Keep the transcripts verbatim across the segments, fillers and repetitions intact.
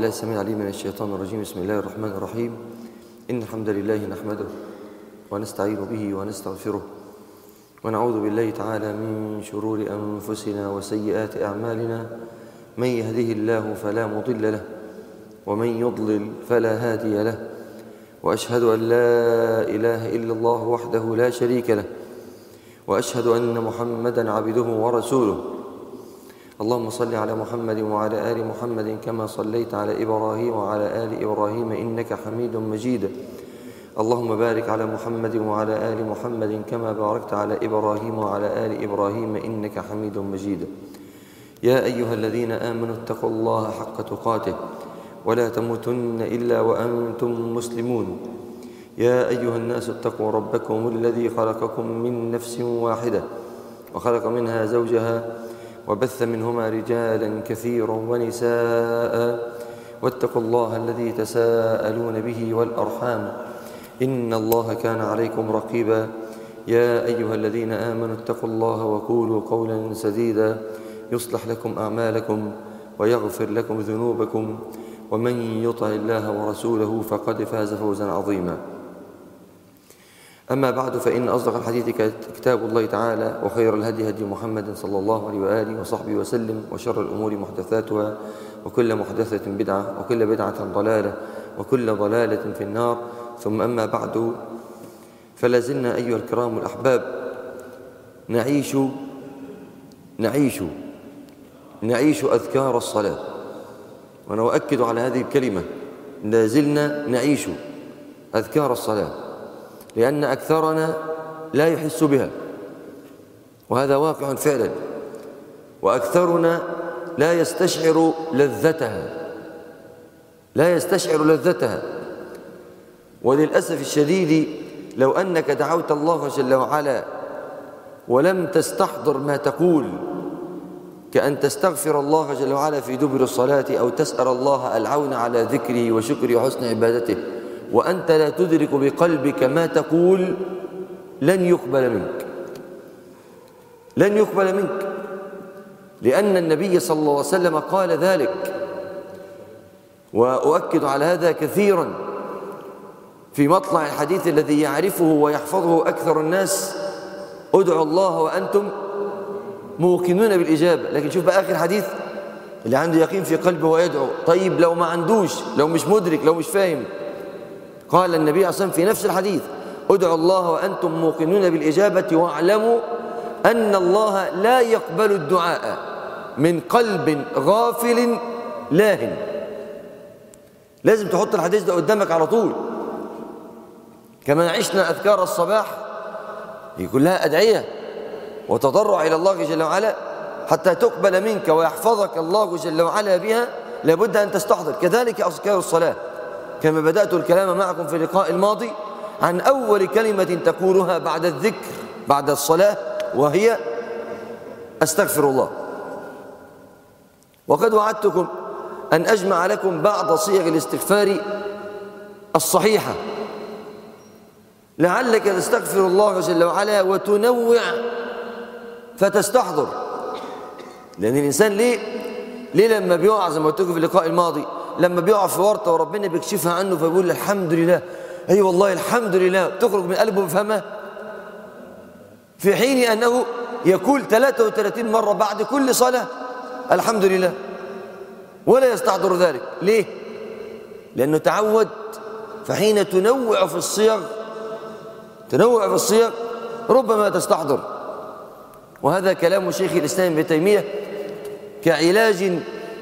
بالله السميع العليم من الشيطان الرجيم. بسم الله الرحمن الرحيم. إن الحمد لله نحمده ونستعين به ونستغفره ونعوذ بالله تعالى من شرور أنفسنا وسيئات أعمالنا. من يهده الله فلا مضل له ومن يضلل فلا هادي له، وأشهد أن لا إله إلا الله وحده لا شريك له، وأشهد أن محمدًا عبده ورسوله. اللهم صل على محمد وعلى آل محمد كما صليت على إبراهيم وعلى آل إبراهيم إنك حميد مجيد. اللهم بارك على محمد وعلى آل محمد كما باركت على إبراهيم وعلى آل إبراهيم إنك حميد مجيد. يا أيها الذين آمنوا اتقوا الله حق تقاته ولا تموتن إلا وأنتم مسلمون. يا أيها الناس اتقوا ربكم الذي خلقكم من نفس واحدة وخلق منها زوجها وبث منهما رجالا كثيرا ونساء، واتقوا الله الذي تساءلون به والأرحام إن الله كان عليكم رقيبا. يا أيها الذين آمنوا اتقوا الله وقولوا قولا سديدا يصلح لكم أعمالكم ويغفر لكم ذنوبكم، ومن يطع الله ورسوله فقد فاز فوزا عظيما. أما بعد، فإن أصدق الحديث كتاب الله تعالى، وخير الهدي هدي محمد صلى الله عليه وآله وصحبه وسلم، وشر الأمور محدثاتها، وكل محدثة بدعة، وكل بدعة ضلالة، وكل ضلالة في النار. ثم أما بعد، فلازلنا أيها الكرام الأحباب نعيش نعيش نعيش أذكار الصلاة، وأنا أؤكد على هذه الكلمة، لازلنا نعيش أذكار الصلاة، لأن أكثرنا لا يحس بها، وهذا واقع فعلا، وأكثرنا لا يستشعر لذتها لا يستشعر لذتها وللأسف الشديد، لو أنك دعوت الله جل وعلا ولم تستحضر ما تقول، كأن تستغفر الله جل وعلا في دبر الصلاة، أو تسأل الله العون على ذكره وشكره وحسن عبادته، وأنت لا تدرك بقلبك ما تقول، لن يقبل منك لن يقبل منك لأن النبي صلى الله عليه وسلم قال ذلك، وأؤكد على هذا كثيرا في مطلع الحديث الذي يعرفه ويحفظه أكثر الناس: ادعوا الله وأنتم موقنون بالإجابة. لكن شوف بقى آخر حديث، اللي عنده يقين في قلبه ويدعو. طيب لو ما عندوش، لو مش مدرك، لو مش فاهم، قال النبي عليه الصلاة والسلام في نفس الحديث: ادعوا الله وأنتم موقنون بالإجابة واعلموا أن الله لا يقبل الدعاء من قلب غافل لاهٍ. لازم تحط الحديث ده قدامك على طول. كما عشنا أذكار الصباح يكون لها أدعية وتضرع إلى الله جل وعلا حتى تقبل منك ويحفظك الله جل وعلا بها، لابد أن تستحضر. كذلك أذكار الصلاة، كما بدأت الكلام معكم في اللقاء الماضي عن أول كلمة تقولها بعد الذكر بعد الصلاة، وهي أستغفر الله. وقد وعدتكم أن أجمع لكم بعض صيغ الاستغفار الصحيحة، لعلك تستغفر الله جل وعلا وتنوع فتستحضر. لأن الإنسان ليه ليه لما بيقع، زي ما قلت لكم في اللقاء الماضي، لما بيقع في ورطة وربنا بيكشفها عنه فبيقول الحمد لله، أي أيوة والله الحمد لله، تخرج من قلبه بفمه، في حين أنه يقول ثلاثة وثلاثين مرة بعد كل صلاة الحمد لله، ولا يستحضر ذلك. ليه؟ لأنه تعود. فحين تنوع في الصيغ تنوع في الصيغ ربما تستحضر. وهذا كلام شيخ الإسلام ابن تيمية كعلاج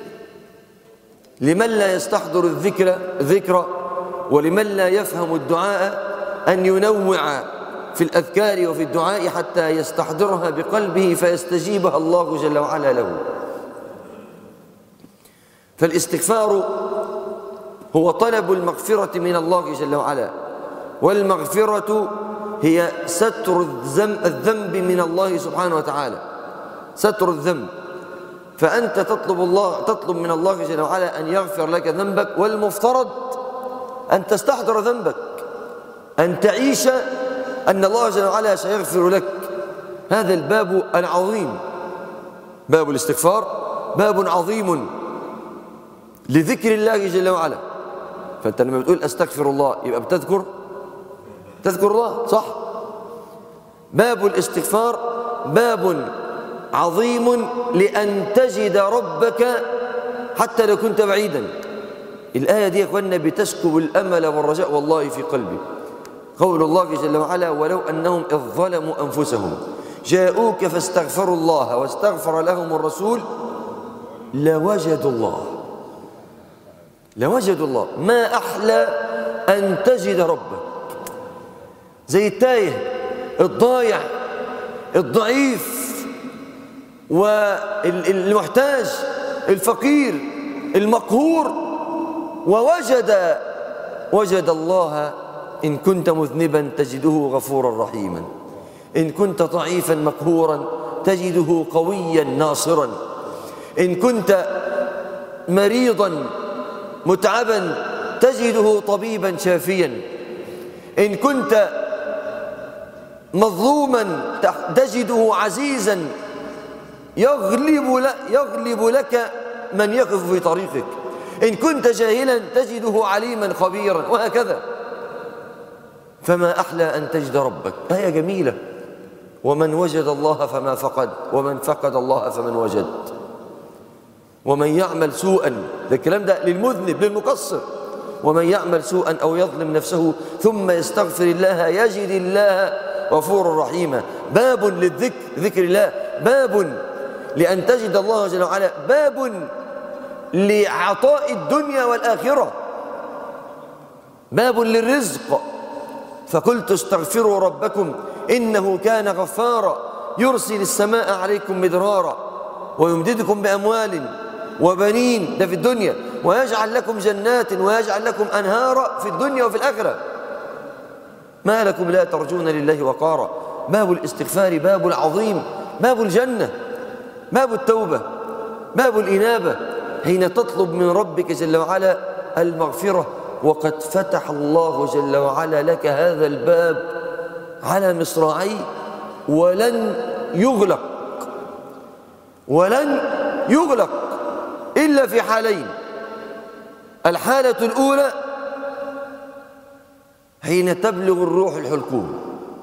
لمن لا يستحضر الذكر ذكر ولمن لا يفهم الدعاء، أن ينوع في الأذكار وفي الدعاء حتى يستحضرها بقلبه فيستجيبها الله جل وعلا له. فالاستغفار هو طلب المغفرة من الله جل وعلا، والمغفرة هي ستر الذنب من الله سبحانه وتعالى، ستر الذنب. فأنت تطلب الله تطلب من الله جل وعلا أن يغفر لك ذنبك، والمفترض أن تستحضر ذنبك، أن تعيش أن الله جل وعلا سيغفر لك. هذا الباب العظيم، باب الاستغفار باب عظيم، لذكر الله جل وعلا. فأنت لما بتقول أستغفر الله يبقى بتذكر تذكر الله، صح؟ باب الاستغفار باب عظيم لأن تجد ربك حتى لو كنت بعيدا. الآية دي يا أخوانا بتسكب الأمل والرجاء والله في قلبي. قول الله جل وعلا ولو أنهم إذ ظلموا أنفسهم جاءوك فاستغفروا الله واستغفر لهم الرسول لوجدوا الله لوجدوا الله. ما أحلى أن تجد ربك زي التايه الضايع الضعيف والمحتاج الفقير المقهور، ووجد وجد الله. إن كنت مذنبا تجده غفورا رحيما، إن كنت ضعيفا مقهورا تجده قويا ناصرا، إن كنت مريضا متعبا تجده طبيبا شافيا، إن كنت مظلوما تجده عزيزا يغلب يغلب لك من يقف في طريقك، إن كنت جاهلا تجده عليما خبيرا، وهكذا. فما أحلى أن تجد ربك. آية جميلة. ومن وجد الله فما فقد ومن فقد الله فمن وجد. ومن يعمل سوءا، ده الكلام ده للمذنب للمقصر، ومن يعمل سوءا أو يظلم نفسه ثم يستغفر الله يجد الله غفورا رحيما. باب للذكر ذكر الله، باب لأن تجد الله جل وعلا، باب لعطاء الدنيا والآخرة، باب للرزق. فقلت استغفروا ربكم إنه كان غفارا يرسل السماء عليكم مدرارا ويمددكم بأموال وبنين، ده في الدنيا، ويجعل لكم جنات ويجعل لكم أنهارا في الدنيا وفي الآخرة. ما لكم لا ترجون لله وقارا. باب الاستغفار باب العظيم، باب الجنة، باب التوبة، باب الإنابة، حين تطلب من ربك جل وعلا المغفرة، وقد فتح الله جل وعلا لك هذا الباب على مصراعيه ولن يغلق ولن يغلق إلا في حالين. الحالة الأولى حين تبلغ الروح الحلقوم،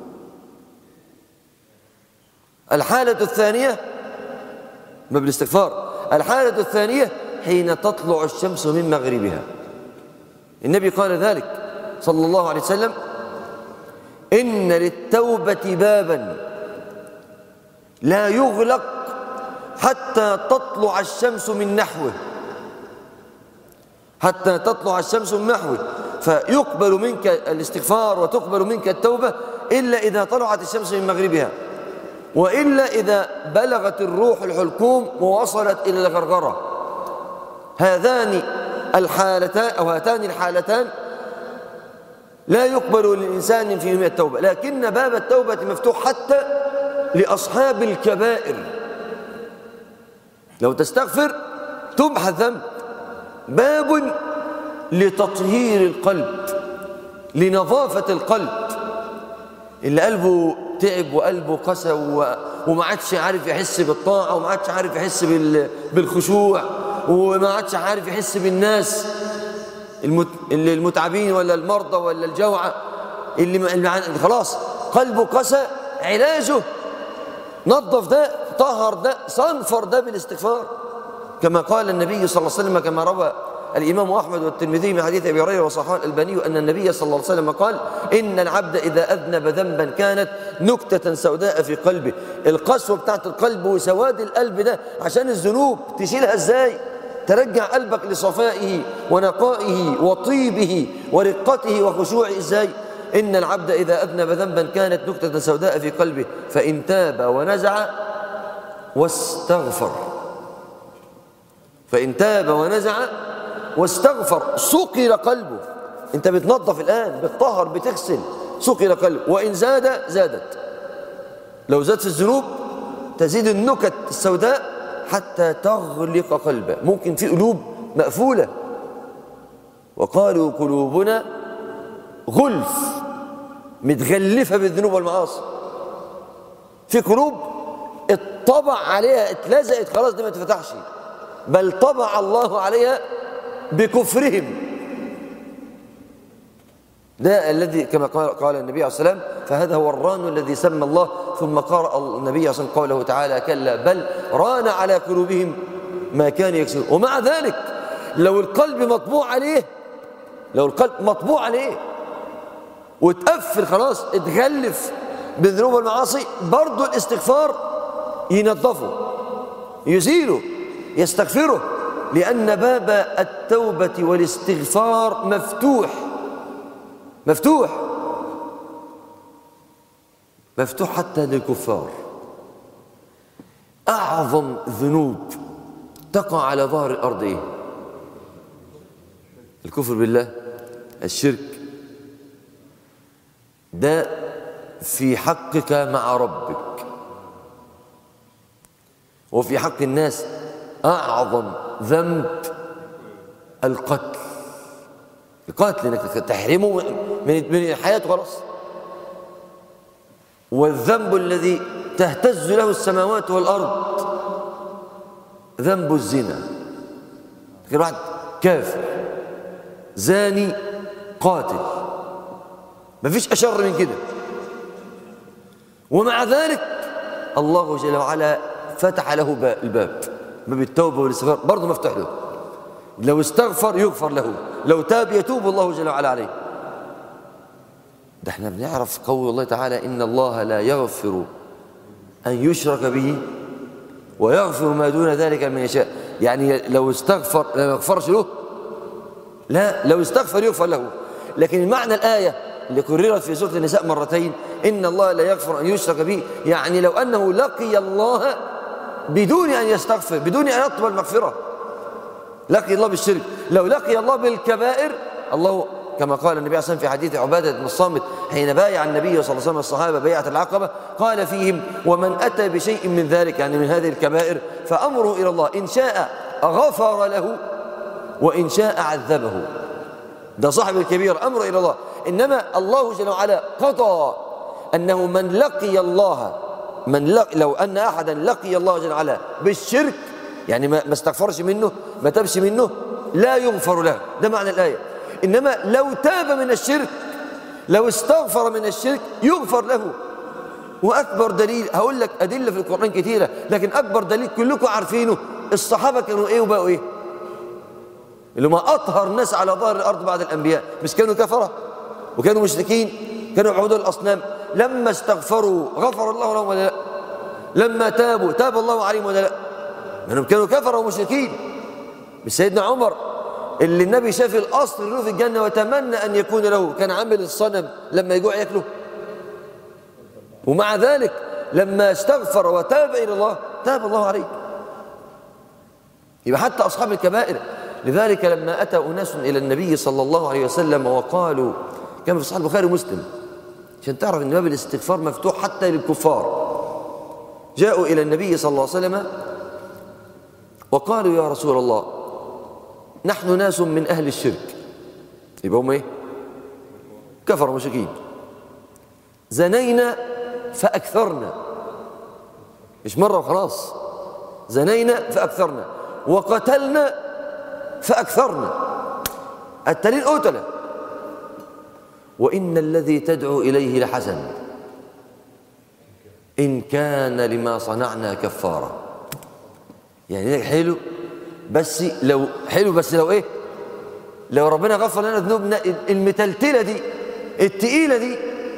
الحالة الثانية باب الاستغفار، الحالة الثانية حين تطلع الشمس من مغربها. النبي قال ذلك صلى الله عليه وسلم إن للتوبة بابا لا يغلق حتى تطلع الشمس من نحوه، حتى تطلع الشمس من نحوه، فيقبل منك الاستغفار وتقبل منك التوبة إلا إذا طلعت الشمس من مغربها، وإلا إذا بلغت الروح الحلقوم ووصلت إلى الغرغرة. هذان الحالتان أو هاتان الحالتان لا يقبل للإنسان فيهما التوبة، لكن باب التوبة مفتوح حتى لأصحاب الكبائر. لو تستغفر تمحى الذنب. باب لتطهير القلب، لنظافة القلب. اللي قلبه تعب وقلبه قسى وما عادش عارف يحس بالطاعة وما عادش عارف يحس بالخشوع وما عادش عارف يحس بالناس المتعبين ولا المرضى ولا الجوعى، اللي خلاص قلبه قسى، علاجه نظف ده، طهر ده، صنفر ده بالاستغفار، كما قال النبي صلى الله عليه وسلم، كما روى الإمام أحمد والترمذي من حديث أبي هريرة وصححه الألباني أن النبي صلى الله عليه وسلم قال إن العبد إذا أذنب ذنبا كانت نكتة سوداء في قلبه. القسوة بتاعت القلب وسواد القلب ده عشان الذنوب تشيلها إزاي؟ ترجع قلبك لصفائه ونقائه وطيبه ورقته وخشوعه إزاي؟ إن العبد إذا أذنب ذنبا كانت نكتة سوداء في قلبه فإن تاب ونزع واستغفر، فإن تاب ونزع واستغفر صقل قلبه. انت بتنظف الآن، بتطهر، بتغسل، صقل قلبه. وإن زاد زادت، لو زاد في الذنوب تزيد النكت السوداء حتى تغلق قلبه. ممكن في قلوب مقفولة، وقالوا قلوبنا غلف، متغلفة بالذنوب والمعاصي. في قلوب الطبع عليها اتلزقت خلاص، دي ما تفتحش، بل طبع الله عليها بكفرهم. ده الذي كما قال النبي عليه الصلاة والسلام فهذا هو الران الذي سمى الله. ثم قرأ النبي عليه الصلاة والسلام قوله تعالى كلا بل ران على قلوبهم ما كانوا يكسبون. ومع ذلك لو القلب مطبوع عليه لو القلب مطبوع عليه وتقفل خلاص اتغلف بالذنوب والمعاصي برضه الاستغفار ينظفه يزيله يستغفره، لأن باب التوبة والاستغفار مفتوح مفتوح مفتوح حتى للكفار. أعظم ذنوب تقع على ظهر الأرض إيه؟ الكفر بالله، الشرك. ده في حقك مع ربك. وفي حق الناس أعظم ذنب القتل. القتل انك تحرمه من من حياته خلاص. والذنب الذي تهتز له السماوات والارض ذنب الزنا. كل واحد كافر زاني قاتل مفيش اشر من كده، ومع ذلك الله جل وعلا فتح له الباب باب التوبه والاستغفار برضه مفتوح له. لو استغفر يغفر له، لو تاب يتوب الله جل وعلا عليه. ده احنا بنعرف قول الله تعالى إن الله لا يغفر أن يشرك به ويغفر ما دون ذلك من يشاء. يعني لو استغفر لا يغفرش له، لا لو استغفر يغفر له. لكن معنى الآية اللي كررت في سورة النساء مرتين إن الله لا يغفر أن يشرك به، يعني لو أنه لقي الله بدون أن يستغفر بدون أن يطلب المغفرة، لقي الله بالشرك. لو لقي الله بالكبائر، الله كما قال النبي عليه الصلاة والسلام في حديث عبادة بن الصامت حين بايع النبي صلى الله عليه وسلم الصحابة بيعة العقبة قال فيهم ومن أتى بشيء من ذلك يعني من هذه الكبائر فأمره إلى الله إن شاء غفر له وإن شاء عذبه. ده صاحب الكبير أمره إلى الله. إنما الله جل وعلا قضى أنه من لقي الله من لقي لو أن أحدا لقي الله جل وعلا بالشرك، يعني ما استغفرش منه ما تابش منه، لا يغفر له. ده معنى الآية. إنما لو تاب من الشرك لو استغفر من الشرك يغفر له. وأكبر دليل هقول لك أدلة في القرآن كثيرة، لكن أكبر دليل كلكم عارفينه الصحابة كانوا إيه وبقوا إيه؟ اللي هم أطهر ناس على ظهر الأرض بعد الأنبياء، مش كانوا كفرة وكانوا مشركين، كانوا يعبدون الأصنام. لما استغفروا غفر الله لهم ولا لا؟ لما تابوا تاب الله عليهم ولا لا؟ لأنهم كانوا كفرة ومشركين. مش سيدنا عمر اللي النبي شاف القصر له في الجنة وتمنى أن يكون له، كان عامل الصنم لما يجوع ياكله، ومع ذلك لما استغفر وتاب إلى الله تاب الله عليه. يبقى حتى أصحاب الكبائر. لذلك لما أتى أناس إلى النبي صلى الله عليه وسلم وقالوا كما في صحيح البخاري ومسلم عشان تعرف أن باب الاستغفار مفتوح حتى للكفار، جاءوا إلى النبي صلى الله عليه وسلم وقالوا يا رسول الله نحن ناس من أهل الشرك، يبقى هم إيه؟ كفر مشركين، زنينا فأكثرنا، مش مرة وخلاص، زنينا فأكثرنا وقتلنا فأكثرنا، التالين قتلة، وإن الذي تدعو إليه لحسن إن كان لما صنعنا كفارة. يعني حلو بس لو حلو بس لو إيه؟ لو ربنا غفر لنا ذنوبنا المتلتلة دي التقيلة دي،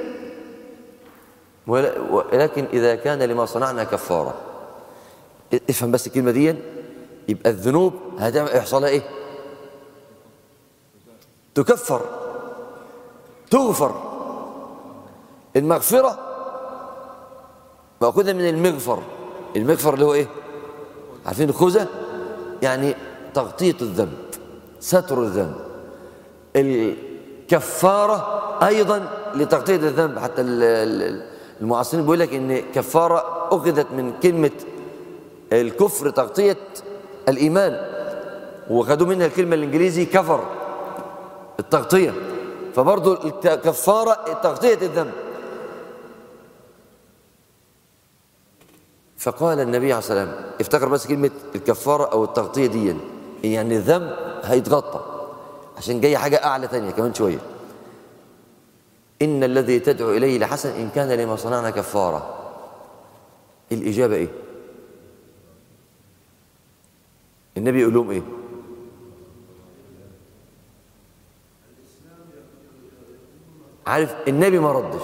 ولكن إذا كان لما صنعنا كفارة. افهم بس الكلمة دي، يبقى الذنوب هيحصلها إيه؟ تكفر تغفر. المغفرة مأخوذة من المغفر. المغفر اللي هو إيه؟ عارفين الخوذة؟ يعني تغطية الذنب، ستر الذنب. الكفارة أيضا لتغطية الذنب. حتى المعاصرين بيقول لك إن كفارة أخذت من كلمة الكفر تغطية الإيمان، وخدوا منها الكلمة الإنجليزي كفر التغطية، فبرضو الكفارة تغطية الذنب. فقال النبي عليه الصلاة والسلام، افتكر بس كلمة الكفارة أو التغطية دي، يعني الذنب هيتغطى، عشان جاي حاجة أعلى تانية كمان شوية. إن الذي تدعو إليه لحسن إن كان لما صنعنا كفارة. الإجابة إيه؟ النبي يقول لهم إيه؟ عارف النبي ما ردش،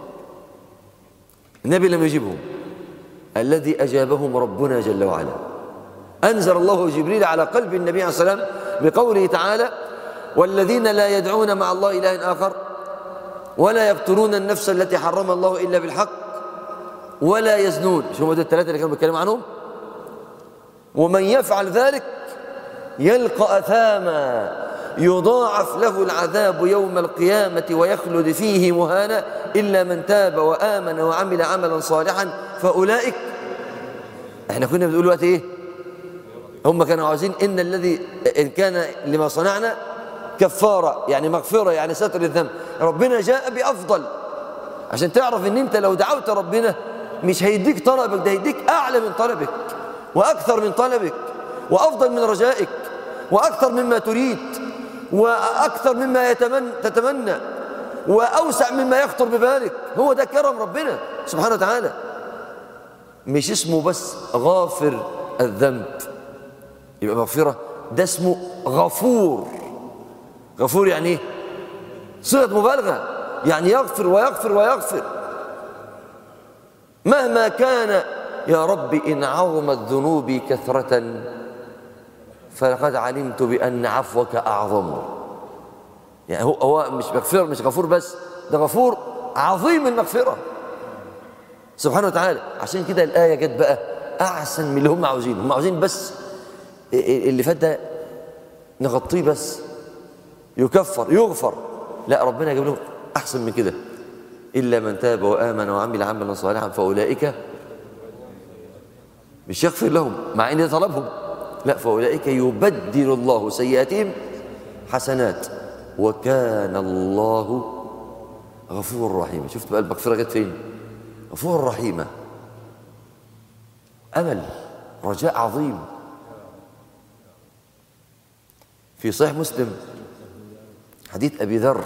النبي لم يجيبهم. الذي أجابهم ربنا جل وعلا. أنزل الله جبريل على قلب النبي عليه الصلاة والسلام بقوله تعالى: والذين لا يدعون مع الله إلها آخر ولا يقتلون النفس التي حرم الله إلا بالحق ولا يزنون. شو هم دول الثلاثة اللي كانوا بيتكلموا عنهم؟ ومن يفعل ذلك يلقى أثاما يضاعف له العذاب يوم القيامة ويخلد فيه مهانا إلا من تاب وآمن وعمل عملا صالحا فأولئك. احنا كنا بنقول وقت ايه؟ هم كانوا عاوزين إن الذي إن كان لما صنعنا كفارة، يعني مغفرة، يعني ستر الذنب. ربنا جاء بأفضل، عشان تعرف ان انت لو دعوت ربنا مش هيديك طلبك، ده هيديك أعلى من طلبك وأكثر من طلبك وأفضل من رجائك وأكثر مما تريد وأكثر مما يتمنى تتمنى وأوسع مما يخطر ببالك. هو ده كرم ربنا سبحانه وتعالى. مش اسمه بس غافر الذنب يبقى مغفرة، ده اسمه غفور. غفور يعني ايه؟ صيغة مبالغة، يعني يغفر ويغفر ويغفر مهما كان. يا رب إن عظمت ذنوبي كثرة فلقد علمت بأن عفوك أعظم. يعني هو هو مش مغفر، مش غفور بس، ده غفور عظيم المغفرة سبحانه وتعالى. عشان كده الآية جت بقى أحسن من اللي هم عاوزينه. هم عاوزين بس اللي فات ده نغطيه بس، يكفر يغفر. لا، ربنا جاب لهم أحسن من كده. إلا من تاب وآمن وعمل عملا صالحا فأولئك، مش يغفر لهم مع إن طلبهم، لا، فأولئك يبدل الله سيئاتهم حسنات وكان الله غفور رحيما. شفت بقى المغفرة جت فين؟ غفور رحيمة. أمل، رجاء عظيم. في صحيح مسلم حديث أبي ذر،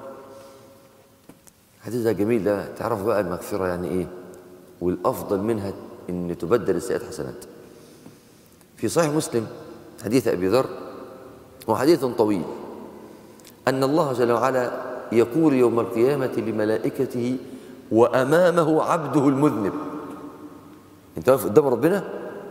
حديث ده جميل، ده تعرف بقى المغفرة يعني إيه، والأفضل منها إن تبدل السيئات حسنات. في صحيح مسلم حديث أبي ذر، وحديث طويل، أن الله جل وعلا يقول يوم القيامة لملائكته وأمامه عبده المذنب. أنت واقف قدام ربنا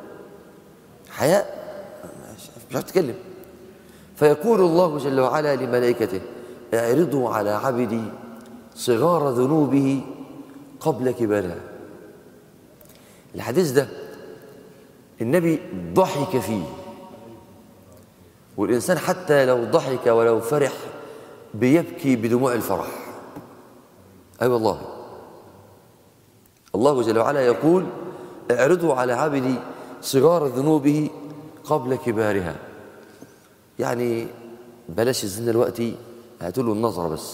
حياء مش عارف تتكلم، فيقول الله جل وعلا لملائكته: اعرضوا على عبدي صغار ذنوبه قبل كبارها. الحديث ده النبي ضحك فيه، والإنسان حتى لو ضحك ولو فرح بيبكي بدموع الفرح. أي أيوة والله. الله جل وعلا يقول: اعرضوا على عبدي صغار ذنوبه قبل كبارها. يعني بلاش الزنا دلوقتي، هاتوا له النظرة بس.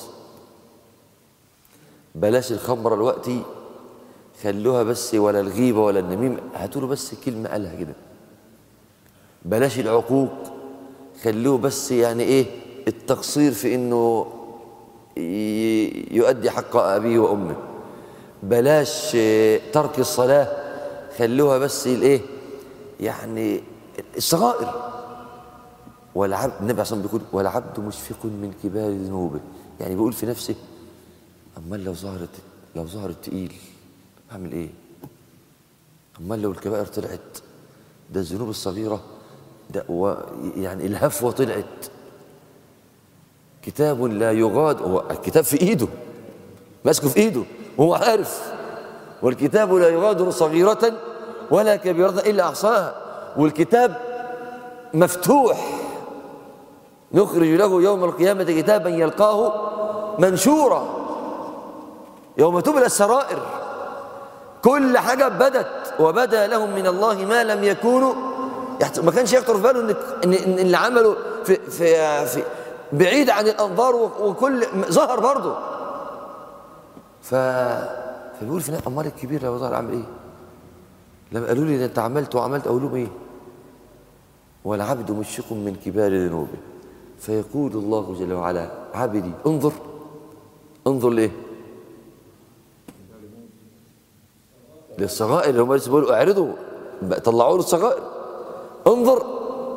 بلاش الخمرة دلوقتي، خلوها بس، ولا الغيبة ولا النميم، هاتوا له بس كلمة قالها كده. بلاش العقوق، خلوه بس يعني ايه التقصير في انه يؤدي حق ابيه وامه. بلاش ترك الصلاة، خلوها بس الايه يعني الصغائر. والعبد، النبي عليه الصلاة والسلام بيقول: والعبد مشفق من كبار ذنوبه. يعني بيقول في نفسه: امال لو ظهرت لو ظهرت تقيل اعمل ايه؟ امال لو الكبائر طلعت، ده الذنوب الصغيرة ده و يعني الهفوة طلعت. كتاب لا يغادر، هو الكتاب في ايده، ماسكه في ايده وهو عارف، والكتاب لا يغادر صغيرة ولا كبيرة الا احصاها. والكتاب مفتوح، نخرج له يوم القيامة كتابا يلقاه منشورا يوم تبلى السرائر. كل حاجة بدت، وبدا لهم من الله ما لم يكونوا يحت... ما كانش يخطر في باله ان ان, إن اللي عمله في في في بعيد عن الانظار، وكل ظهر برضه. ف فبيقول في نفسه: امال الكبير لو ظهر اعمل ايه؟ لما قالوا لي ده انت عملت وعملت، اقول لهم ايه؟ والعبد مشفق من كبار ذنوبه، فيقول الله جل وعلا عبدي انظر. انظر ليه؟ للصغائر اللي هم لسه بيقولوا اعرضوا طلعوا له الصغائر. انظر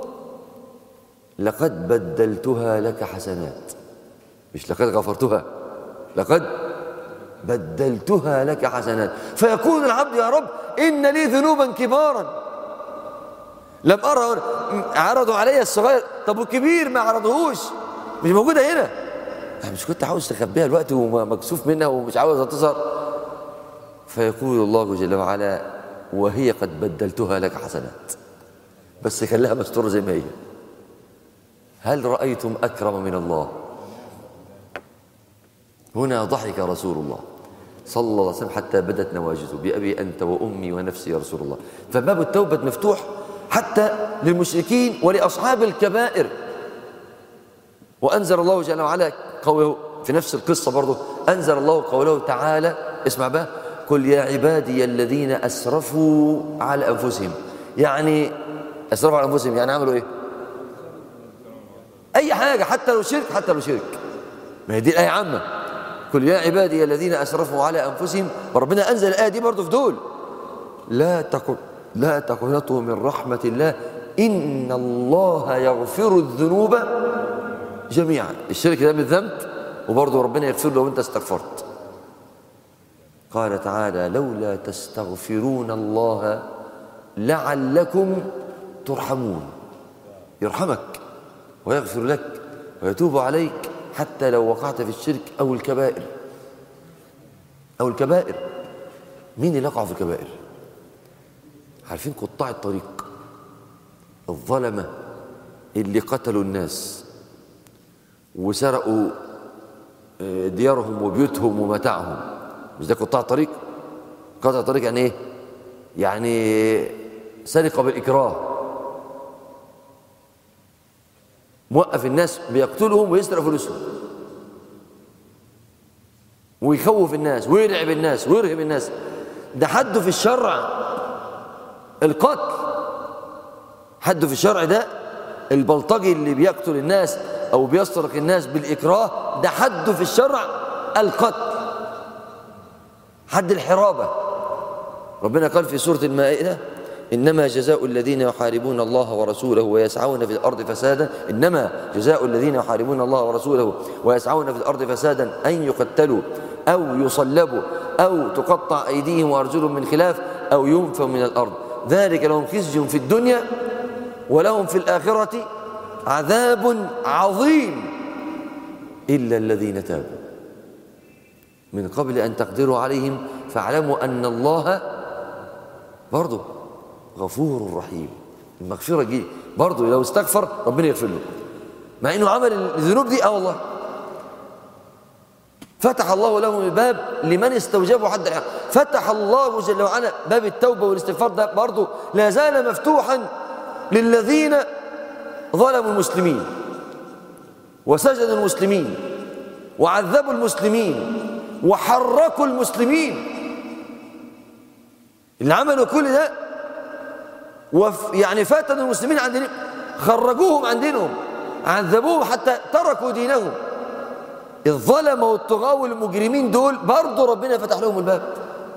لقد بدلتها لك حسنات، مش لقد غفرتها، لقد بدلتها لك حسنات. فيقول العبد يا رب إن لي ذنوبا كبارا لم أرى، عرضوا علي الصغير، طب والكبير ما عرضوهوش، مش موجودة هنا. أنا مش كنت عاوز تخبيها الوقت ومكسوف منها ومش عاوز تظهر. فيقول الله جل وعلا وهي قد بدلتها لك حسنات، بس خليها مستورة زي ما هي. هل رأيتم أكرم من الله؟ هنا ضحك رسول الله صلى الله عليه وسلم حتى بدت نواجذه بأبي أنت وأمي ونفسي يا رسول الله. فباب التوبة مفتوح حتى للمشركين ولأصحاب الكبائر. وأنزل الله جل وعلا قوله في نفس القصة برضه، أنزل الله قوله تعالى، اسمع بقى، قل يا عبادي الذين أسرفوا على أنفسهم. يعني أسرفوا على أنفسهم يعني عملوا إيه؟ أي حاجة، حتى لو شرك، حتى لو شرك، ما هي دي الآية عامة. قل يا عبادي الذين أسرفوا على أنفسهم، وربنا أنزل الآية دي برضه في دول. لا تقل لا تقنطوا من رحمة الله إن الله يغفر الذنوب جميعا. الشرك ده من الذنب، وبرضه ربنا يغفر له وانت استغفرت. قال تعالى لولا تستغفرون الله لعلكم ترحمون. يرحمك ويغفر لك ويتوب عليك حتى لو وقعت في الشرك أو الكبائر أو الكبائر. مين اللي يقع في الكبائر؟ عارفين قطاع الطريق، الظلمة اللي قتلوا الناس وسرقوا ديارهم وبيوتهم ومتاعهم، مش ده قطاع طريق؟ قطاع طريق يعني ايه؟ يعني سرقة بالإكراه، موقف الناس بيقتلهم ويسرق فلوسهم ويخوف الناس ويرعب الناس ويرهب الناس. ده حده في الشرع القتل، حده في الشرع ده البلطجي اللي بيقتل الناس أو بيسرق الناس بالإكراه، ده حده في الشرع القتل، حد الحرابة. ربنا قال في سورة المائدة إنما جزاء الذين يحاربون الله ورسوله ويسعون في الأرض فسادا إنما جزاء الذين يحاربون الله ورسوله ويسعون في الأرض فسادا أن يقتلوا أو يصلبوا أو تقطع أيديهم وأرجلهم من خلاف أو ينفوا من الأرض ذلك لهم خزي في الدنيا ولهم في الآخرة عذاب عظيم إلا الذين تابوا من قبل أن تقدروا عليهم فاعلموا أن الله برضه غفور رحيم. المغفرة دي برضه لو استغفر ربنا يغفر له، مع انه عمل الذنوب دي. اه والله فتح الله لهم الباب لمن استوجبوا حد الحق. فتح الله جل وعلا باب التوبة والاستغفار ده برضه لا زال مفتوحا للذين ظلموا المسلمين وسجنوا المسلمين وعذبوا المسلمين وحركوا المسلمين، اللي عملوا كل ده وف يعني فاتنوا المسلمين عن دينهم، خرجوهم عن دينهم، عذبوهم حتى تركوا دينهم. الظلمة والطغاة والمجرمين دول برضه ربنا فتح لهم الباب.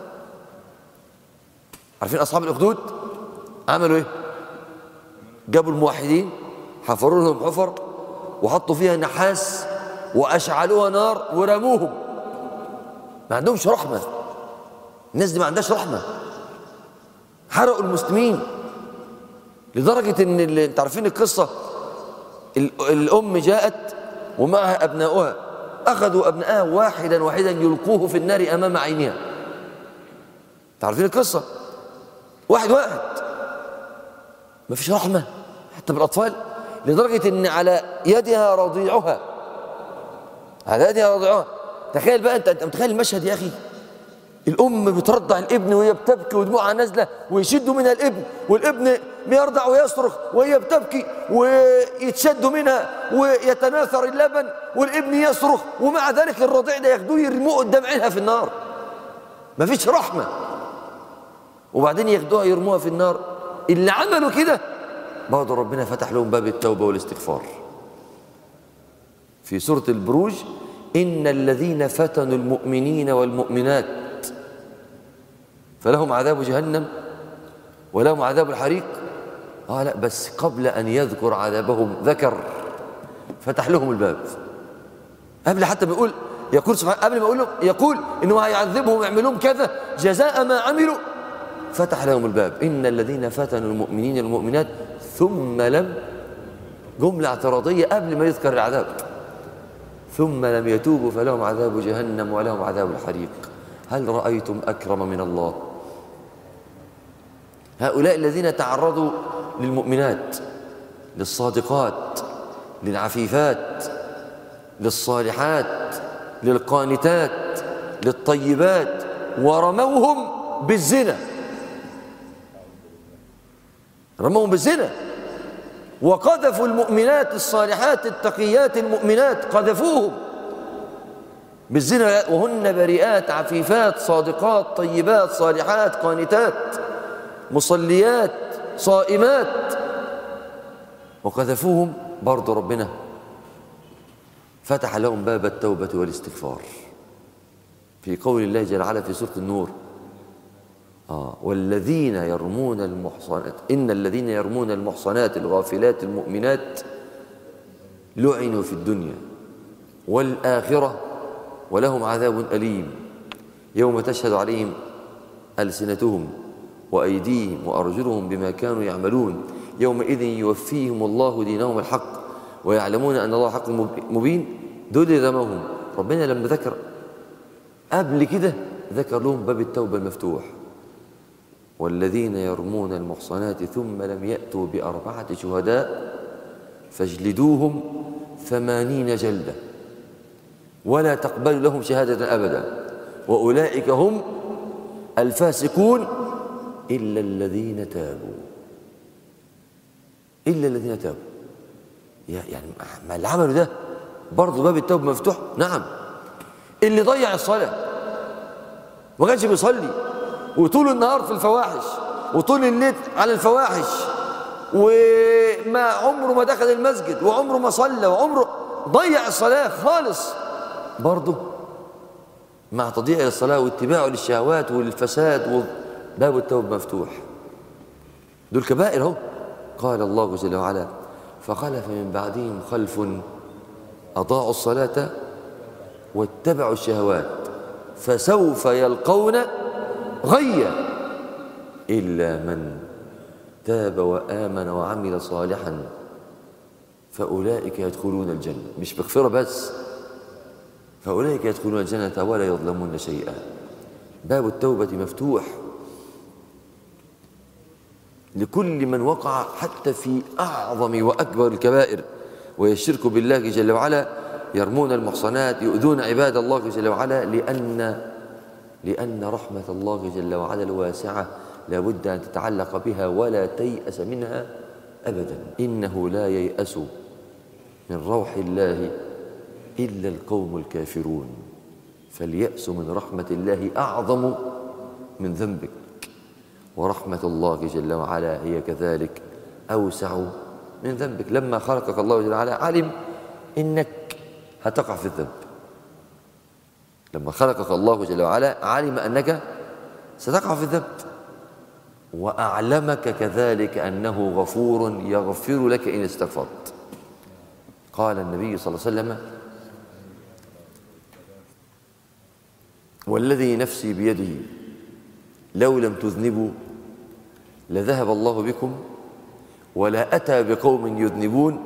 عارفين أصحاب الأخدود عملوا إيه؟ جابوا الموحدين حفروا لهم حفر وحطوا فيها نحاس وأشعلوها نار ورموهم. ما عندهمش رحمة، الناس دي ما عندهاش رحمة. حرقوا المسلمين لدرجة ان انت عارفين القصة، الام جاءت ومعها ابناؤها، اخذوا ابنائها واحدا واحدا يلقوه في النار امام عينها. انت عارفين القصة، واحد واحد، ما فيش رحمة حتى بالاطفال، لدرجة ان على يدها رضيعها، على يدها رضيعها. تخيل بقى، انت انت متخيل المشهد يا اخي؟ الأم بترضع الابن وهي بتبكي ودموعها نازلة ويشدوا منها الابن، والابن بيرضع ويصرخ وهي بتبكي ويتشدوا منها ويتناثر اللبن والابن يصرخ، ومع ذلك الرضيع ده ياخدوه يرموه قدام عينها في النار. مفيش رحمة. وبعدين ياخدوها يرموها في النار. اللي عملوا كده برضه ربنا فتح لهم باب التوبة والاستغفار. في سورة البروج: إن الذين فتنوا المؤمنين والمؤمنات فلهم عذاب جهنم ولهم عذاب الحريق. آه لا، بس قبل أن يذكر عذابهم ذكر فتح لهم الباب قبل حتى ما يقول، يقول سبحانه قبل ما يقول لهم يقول إنه هيعذبهم ويعمل لهم كذا جزاء ما عملوا، فتح لهم الباب. إن الذين فتنوا المؤمنين والمؤمنات ثم لم، جملة اعتراضية قبل ما يذكر العذاب، ثم لم يتوبوا فلهم عذاب جهنم ولهم عذاب الحريق. هل رأيتم أكرم من الله؟ هؤلاء الذين تعرضوا للمؤمنات، للصادقات، للعفيفات، للصالحات، للقانتات، للطيبات، ورموهم بالزنا، رموهم بالزنا، وقذفوا المؤمنات الصالحات التقيات المؤمنات، قذفوهم بالزنا وهن بريئات عفيفات صادقات طيبات صالحات قانتات مصليات صائمات، وقذفوهم. برضو ربنا فتح لهم باب التوبة والاستغفار في قول الله جل وعلا في سورة النور: آه والذين يرمون المحصنات إن الذين يرمون المحصنات الغافلات المؤمنات لعنوا في الدنيا والآخرة ولهم عذاب أليم يوم تشهد عليهم ألسنتهم وأيديهم وأرجلهم بما كانوا يعملون يومئذ يوفيهم الله دينهم الحق ويعلمون أن الله حق مبين. دول رموهم. ربنا لما ذكر قبل كده ذكر لهم باب التوبة المفتوح: والذين يرمون المحصنات ثم لم يأتوا بأربعة شهداء فاجلدوهم ثمانين جلدة ولا تقبلوا لهم شهادة أبدا وأولئك هم الفاسقون إلا الذين تابوا. إلا الذين تابوا، يعني ما اللي عملوا ده برضه باب التوبة مفتوح. نعم، اللي ضيع الصلاة ما كانش بيصلي وطول النهار في الفواحش وطول الليل على الفواحش وما عمره ما دخل المسجد وعمره ما صلى وعمره ضيع الصلاة خالص، برضه مع تضييع الصلاة واتباعه للشهوات والفساد باب التوبة مفتوح. دول كبائر اهو. قال الله جل وعلا: فخلف من بعدهم خلف أضاعوا الصلاة واتبعوا الشهوات فسوف يلقون غيا إلا من تاب وآمن وعمل صالحا فأولئك يدخلون الجنة. مش مغفرة بس، فأولئك يدخلون الجنة ولا يظلمون شيئا. باب التوبة مفتوح لكل من وقع حتى في أعظم وأكبر الكبائر وهي الشرك بالله جل وعلا. يرمون المحصنات يؤذون عباد الله جل وعلا لأن لأن رحمة الله جل وعلا الواسعة لابد أن تتعلق بها ولا تيأس منها أبدا. إنه لا ييأس من روح الله إلا القوم الكافرون، فاليأس من رحمة الله أعظم من ذنبك، ورحمة الله جل وعلا هي كذلك أوسع من ذنبك. لما خلقك الله جل وعلا علم إنك هتقع في الذنب. لما خلقك الله جل وعلا علم أنك ستقع في الذنب، وأعلمك كذلك أنه غفور يغفر لك إن استغفرت. قال النبي صلى الله عليه وسلم: والذي نفسي بيده لو لم تذنبوا لذهب الله بكم ولا أتى بقوم يذنبون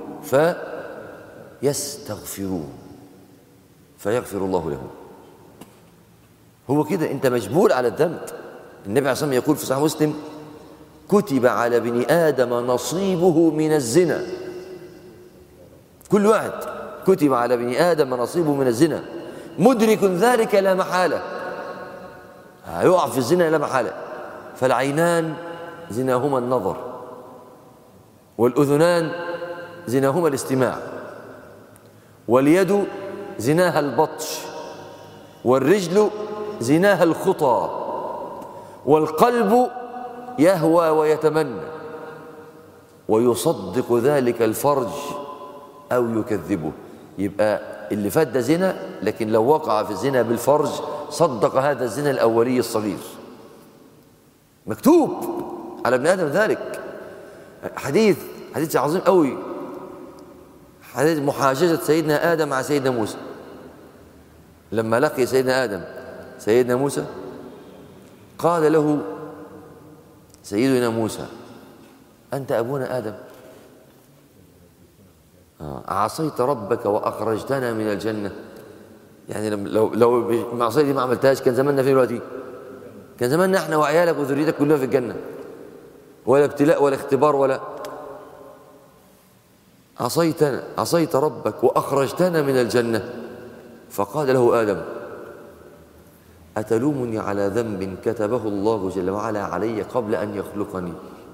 فيستغفرون فيغفر الله لهم. هو كده، أنت مجبول على الذنب. النبي عليه الصلاة والسلام يقول في صحيح مسلم: كتب على ابن آدم نصيبه من الزنا. كل واحد كتب على ابن آدم نصيبه من الزنا، مدرك ذلك لا محالة، هيقع في الزنا لا محالة. فالعينان زناهما النظر، والأذنان زناهما الاستماع، واليد زناها البطش، والرجل زناها الخطى، والقلب يهوى ويتمنى. ويصدق ذلك الفرج أو يكذبه. يبقى اللي فات ده زنا، لكن لو وقع في الزنا بالفرج صدق هذا الزنا الأولي الصغير. مكتوب على ابن آدم ذلك. حديث حديث عظيم قوي، حديث محاججة سيدنا آدم مع سيدنا موسى. لما لقي سيدنا آدم سيدنا موسى قال له سيدنا موسى: أنت أبونا آدم، عصيت ربك وأخرجتنا من الجنة. يعني لو لو المعصية دي ما عملتهاش كان زماننا فين دلوقتي؟ كان زماننا احنا وعيالك وذريتك كلنا في الجنة، ولا ابتلاء ولا اختبار ولا. عصيتنا عصيت ربك وأخرجتنا من الجنة. فقال له آدم: أتلومني على ذنب كتبه الله جل وعلا علي قبل أن يخلقني؟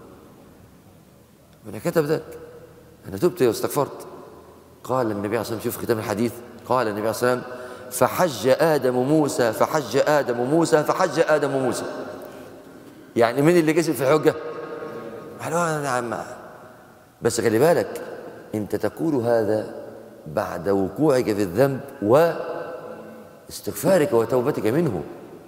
أنا كتب ذلك، أنا تبت واستغفرت. قال النبي عليه الصلاة والسلام، شوف ختام الحديث، قال النبي عليه الصلاة والسلام: فحج آدم موسى فحج آدم موسى فحج آدم موسى. يعني مين اللي كسب في الحجة؟ نعم. بس خلي بالك، أنت تقول هذا بعد وقوعك في الذنب واستغفارك وتوبتك منه.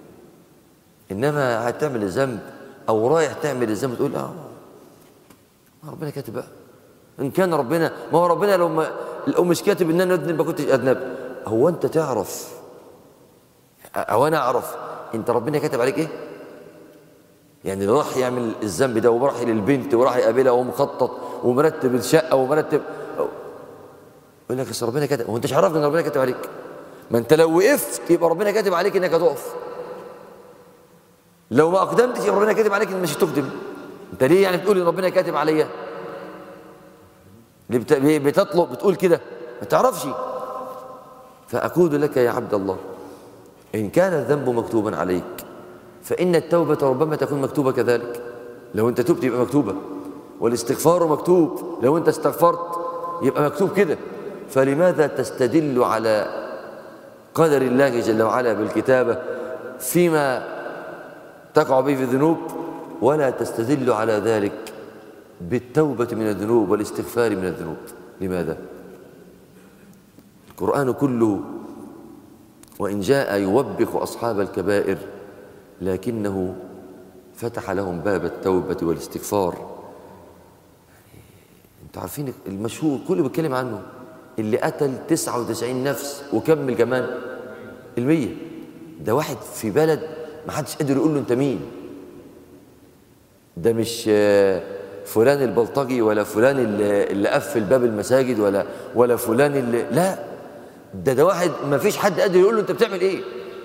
إنما هتعمل الذنب أو رايح تعمل الذنب تقول آه ربنا كاتب بقى. إن كان ربنا، ما هو ربنا لو ما لو مش كاتب إن أنا أذنب ما كنتش أذنب. هو أنت تعرف أو أنا أعرف أنت ربنا كاتب عليك إيه؟ يعني اللي راح يعمل الذنب ده وراح للبنت وراح يقابلها ومخطط ومرتب الشقة ومرتب، يقول لك أصل ربنا كاتب. هو أنت مش عارف إن ربنا كاتب عليك؟ ما أنت لو وقفت يبقى ربنا كاتب عليك إنك هتقف. لو ما أقدمتش يبقى ربنا كاتب عليك إنك مش هتقدم. أنت ليه يعني بتقول إن ربنا كاتب عليا؟ ليه بتطلب بتقول كده؟ ما تعرفش. فأقول لك يا عبد الله، إن كان الذنب مكتوبا عليك فإن التوبة ربما تكون مكتوبة كذلك. لو أنت تبت يبقى مكتوبة، والاستغفار مكتوب، لو أنت استغفرت يبقى مكتوب كده. فلماذا تستدل على قدر الله جل وعلا بالكتابة فيما تقع به في الذنوب، ولا تستدل على ذلك بالتوبة من الذنوب والاستغفار من الذنوب؟ لماذا؟ القرآن كله وإن جاء يوبخ أصحاب الكبائر لكنه فتح لهم باب التوبة والاستغفار. انتوا عارفين المشهور كله بيتكلم عنه، اللي قتل تسعة وتسعين نفس وكمل كمان المية. ده واحد في بلد ما حدش قادر يقول له انت مين. ده مش فلان البلطجي ولا فلان اللي قفل باب المساجد ولا ولا فلان اللي لا، ده ده واحد ما فيش حد قادر يقول له انت بتعمل ايه.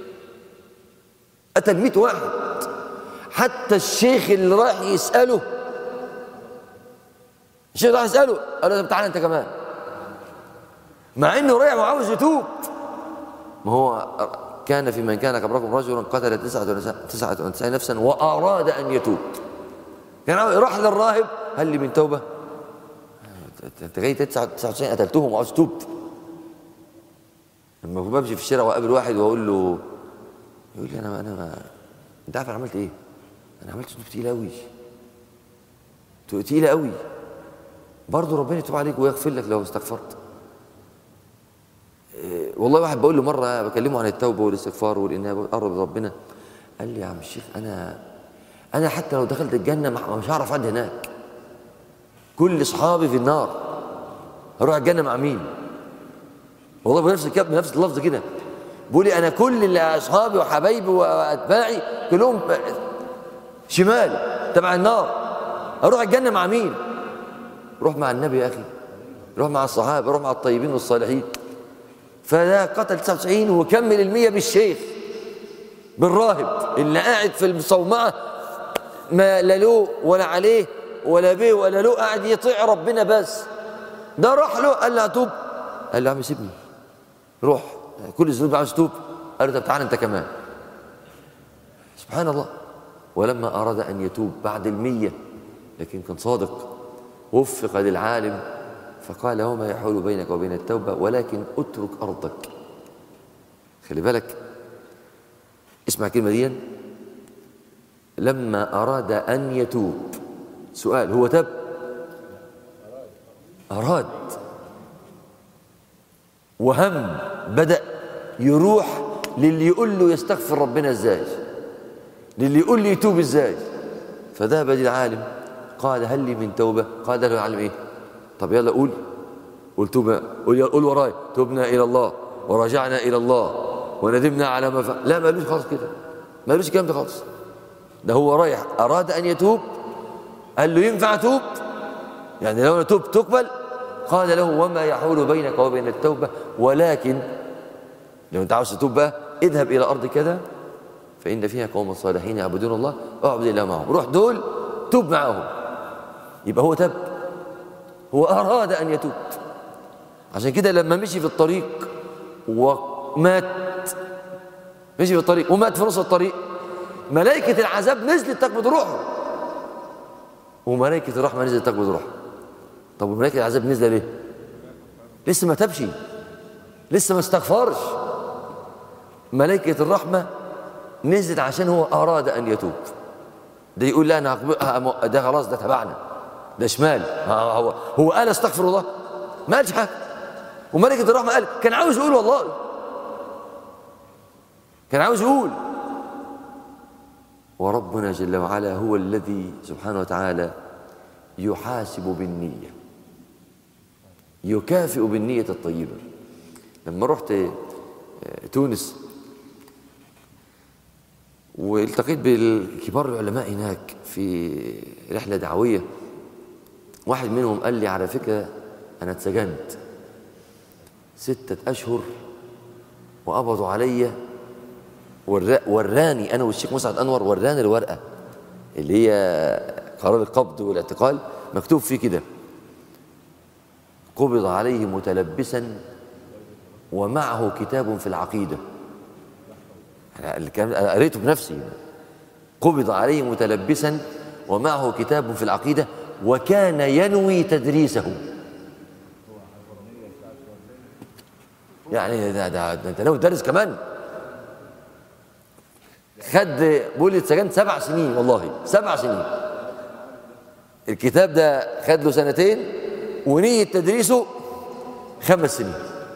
قتل مئة واحد. حتى الشيخ اللي راح يسأله، الشيخ راح يسأله قال له طب تعالى انت كمان، مع انه رايح وعاوز يتوب. ما هو كان في من كان قبلكم رجل قتل تسعة وتسعين نفسا وأراد أن يتوب. كان يعني راح للراهب، هل لي من توبة؟ انت جاي تسعة وتسعين قتلتهم وعاوز تتوب. لما بمشي في الشارع واقابل واحد واقول له، يقول لي انا انا ما انت عارف انا عملت ايه؟ انا عملت ذنوب تقيله قوي، تقيله قوي. برضه ربنا يتوب عليك ويغفر لك لو استغفرت. إيه والله واحد بقول له مره بكلمه عن التوبه والاستغفار والانابه قرب ربنا، قال لي يا عم الشيخ انا انا حتى لو دخلت الجنه مش هعرف اقعد هناك. كل اصحابي في النار، هروح الجنه مع مين؟ والله بنفس الكلام بنفس اللفظ كده. بيقول لي انا كل اللي اصحابي وحبايبي واتباعي كلهم شمال تبع النار، اروح الجنه مع مين؟ روح مع النبي يا اخي، روح مع الصحابه، روح مع الطيبين والصالحين. فده قتل تسعة وتسعين وكمل المية بالشيخ بالراهب اللي قاعد في المصومعه، ما لا له ولا عليه ولا بيه ولا له، قاعد يطيع ربنا بس. ده راح له قال له اتوب، قال له يا عم سيبني روح، كل الذنوب عاوز توب. قال له طب تعالى انت كمان. سبحان الله. ولما اراد ان يتوب بعد المية، لكن كان صادق، وفق للعالم فقال وما يحول بينك وبين التوبه ولكن اترك ارضك. خلي بالك، اسمع الكلمه دي. لما اراد ان يتوب، سؤال، هو تاب؟ أراد وهم، بدأ يروح للي يقول له يستغفر ربنا ازاي، للي يقول لي يتوب ازاي. فذهب للعالم قال هل لي من توبة؟ قال له العالم ايه؟ طب يلا قول، قول توبة، قول, قول وراي تبنا إلى الله ورجعنا إلى الله وندمنا على ما فعل. لا ما قالوش خالص كده، ما قالوش الكلام ده خالص. ده هو رايح أراد أن يتوب، قال له ينفع توب؟ يعني لو أنا توب تقبل؟ قال له وما يحول بينك وبين التوبة، ولكن لو أنت عاوز تتوب بقى اذهب إلى أرض كذا فإن فيها قوم صالحين يعبدون الله اعبد الله معهم، روح دول توب معهم. يبقى هو تاب، هو أراد أن يتوب. عشان كده لما مشي في الطريق ومات، مشي في الطريق ومات في نص الطريق، ملائكة العذاب نزلت تقبض روحه وملائكة الرحمة نزلت تقبض روحه. طب وملائكة العذاب نزل ليه؟ لسه ما تبشي، لسه ما استغفرش. ملائكة الرحمة نزلت عشان هو أراد أن يتوب. ده يقول لا أنا ده خلاص ده تبعنا، ده شمال، هو هو قال استغفر الله؟ ما قالش حاجة. وملائكة الرحمة قال كان عاوز يقول، والله كان عاوز يقول. وربنا جل وعلا هو الذي سبحانه وتعالى يحاسب بالنية، يكافئ بالنية الطيبة. لما رحت تونس والتقيت بالكبار العلماء هناك في رحلة دعوية، واحد منهم قال لي على فكرة أنا اتسجنت ستة أشهر وقبضوا عليا، وراني أنا والشيخ مسعد أنور، وراني الورقة اللي هي قرار القبض والاعتقال، مكتوب فيه كده قبض عليه متلبسا ومعه كتاب في العقيدة. أنا قريته بنفسي، قبض عليه متلبسا ومعه كتاب في العقيدة وكان ينوي تدريسه. يعني ده ده انت ناوي تدرس كمان؟ خد بقول اتسجنت سبع سنين، والله سبع سنين. الكتاب ده خد له سنتين ونية تدريسه خمس سنين.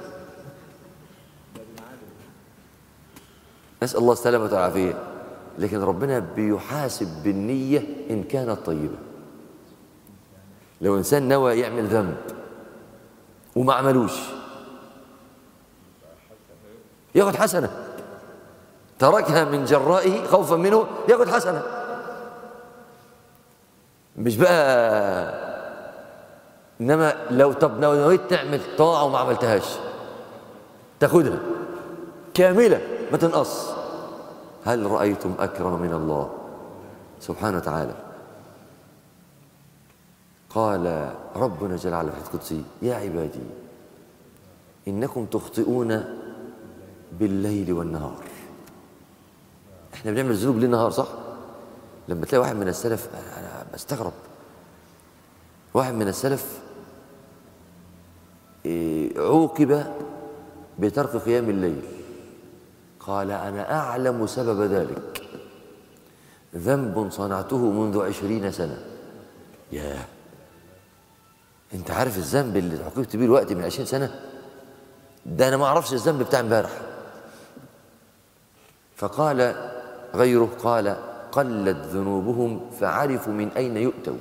نسأل الله السلامة والعافية. لكن ربنا بيحاسب بالنية إن كانت طيبة. لو إنسان نوى يعمل ذنب وما عملوش ياخد حسنة، تركها من جرائه خوفا منه ياخد حسنة. مش بقى إنما لو طب لو نويت تعمل طاعة وما عملتهاش تاخدها كاملة ما تنقص. هل رأيتم أكرم من الله سبحانه وتعالى؟ قال ربنا جل وعلا في الحديث القدسي يا عبادي إنكم تخطئون بالليل والنهار. احنا بنعمل ذنوب ليل نهار صح؟ لما تلاقي واحد من السلف، أنا بستغرب، واحد من السلف عوقب بترك قيام الليل، قال أنا أعلم سبب ذلك، ذنب صنعته منذ عشرين سنة. ياه، أنت عارف الذنب اللي عوقبت بيه الوقت من عشرين سنة؟ ده أنا ما أعرفش الذنب بتاع امبارح. فقال غيره قال قلت ذنوبهم فعرفوا من أين يؤتوا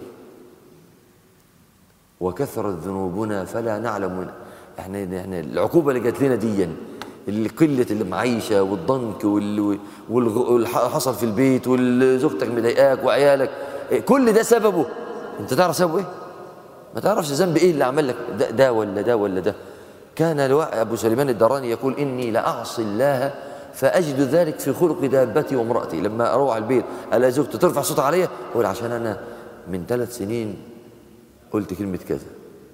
وكثرت ذنوبنا فلا نعلم من. احنا احنا العقوبة اللي جات لنا دي، قلة المعيشة والضنك واللي حصل في البيت وزوجتك مضايقاك وعيالك، كل ده سببه. انت تعرف سببه ايه؟ ما تعرفش ذنب ايه اللي عمل لك ده, ده ولا ده ولا ده. كان ابو سليمان الدراني يقول اني لاعصي الله فاجد ذلك في خلق دابتي وامرأتي. لما اروح البيت الاقي زوجتي ترفع صوتها عليا اقول عشان انا من ثلاث سنين قلت كلمة كذا.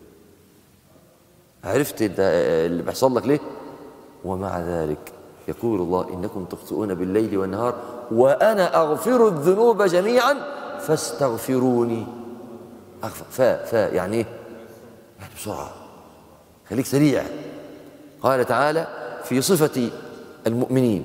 عرفت انت اللي بيحصل لك ليه؟ ومع ذلك يقول الله إنكم تخطئون بالليل والنهار وأنا أغفر الذنوب جميعا فاستغفروني أغفر. فا فا يعني إيه؟ يعني بسرعة، خليك سريع. قال تعالى في صفة المؤمنين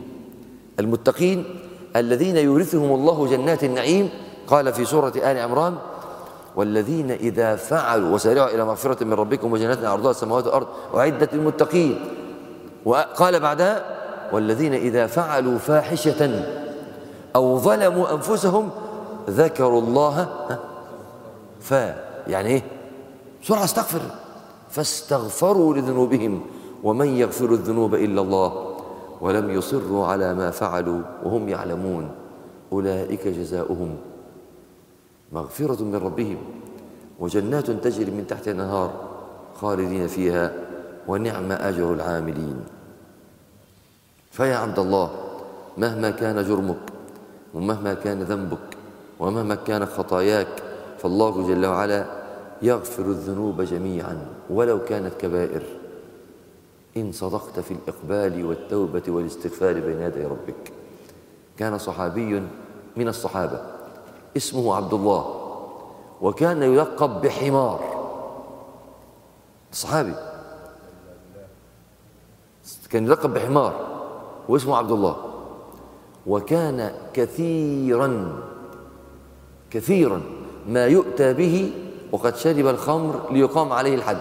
المتقين الذين يورثهم الله جنات النعيم، قال في سورة آل عمران والذين إذا فعلوا وسارعوا إلى مغفرة من ربكم وجنات عرضها السماوات والأرض أعدت للمتقين. وقال بعدها والذين إذا فعلوا فاحشة أو ظلموا أنفسهم ذكروا الله ف يعني إيه؟ بسرعة استغفر، فاستغفروا لذنوبهم ومن يغفر الذنوب إلا الله ولم يصروا على ما فعلوا وهم يعلمون أولئك جزاؤهم مغفرة من ربهم وجنات تجري من تحتها الأنهار خالدين فيها ونعم أجر العاملين. فيا عبد الله، مهما كان جرمك ومهما كان ذنبك ومهما كانت خطاياك فالله جل وعلا يغفر الذنوب جميعا ولو كانت كبائر إن صدقت في الإقبال والتوبة والاستغفار بين يدي ربك. كان صحابي من الصحابة اسمه عبد الله وكان يلقب بحمار، صحابي كان يلقب بحمار واسمه عبد الله، وكان كثيرا كثيرا ما يؤتى به وقد شرب الخمر ليقام عليه الحد.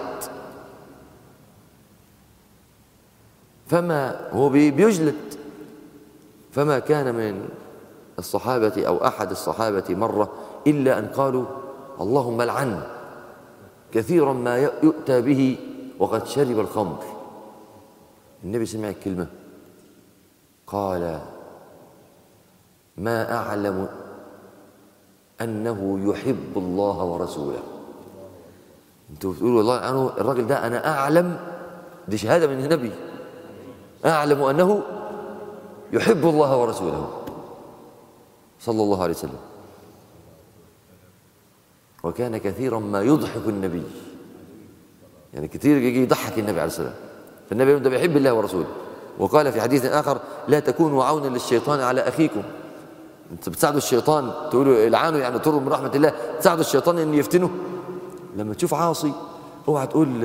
فما هو بيجلد، فما كان من الصحابة أو أحد الصحابة مرة إلا أن قالوا اللهم لعنه، كثيرا ما يؤتى به وقد شرب الخمر. النبي سمع الكلمة قال ما أعلم أنه يحب الله ورسوله. أنتوا بتقولوا والله عنه الراجل ده أنا أعلم، دي شهادة من النبي، أعلم أنه يحب الله ورسوله صلى الله عليه وسلم. وكان كثيرا ما يضحك النبي، يعني كثير يجي يضحك النبي عليه السلام، فالنبي يقول ده بيحب الله ورسوله. وقال في حديث آخر لا تكونوا عونا للشيطان على أخيكم. أنت بتساعدوا الشيطان، تقولوا العانوا يعني طردوا من رحمة الله، تساعدوا الشيطان إن يفتنه. لما تشوف عاصي اوعى تقول